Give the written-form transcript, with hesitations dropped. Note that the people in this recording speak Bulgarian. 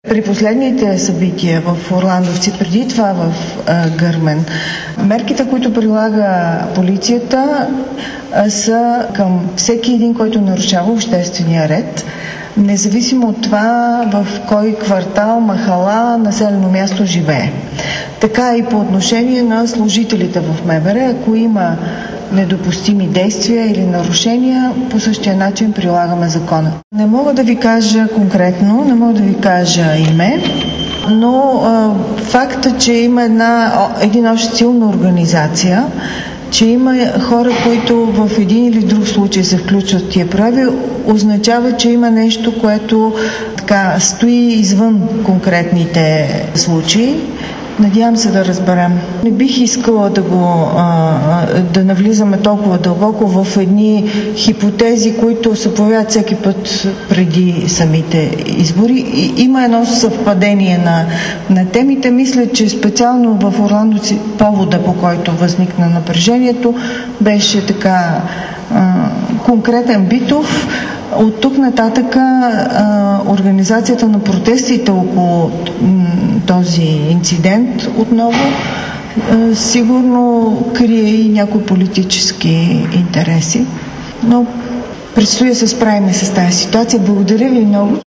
При последните събития в Орландовци, преди това в Гърмен, мерките, които прилага полицията, са към всеки един, който нарушава обществения ред, независимо от това в кой квартал, махала, населено място живее. Така и по отношение на служителите в МВР, ако има недопустими действия или нарушения, по същия начин прилагаме закона. Не мога да ви кажа конкретно, не мога да ви кажа име, но факта, че има един още силна организация, че има хора, които в един или друг случай се включват в тия прояви, означава, че има нещо, което стои извън конкретните случаи. Надявам се да разберем. Не бих искала да навлизаме толкова дълбоко в едни хипотези, които се появяват всеки път преди самите избори. Има едно съвпадение на темите. Мисля, че специално в Орландовци повода, по който възникна напрежението, беше конкретен битов. От тук нататък организацията на протестите около този инцидент отново сигурно крие и някои политически интереси. Но предстои да се справим с тази ситуация. Благодаря ви много.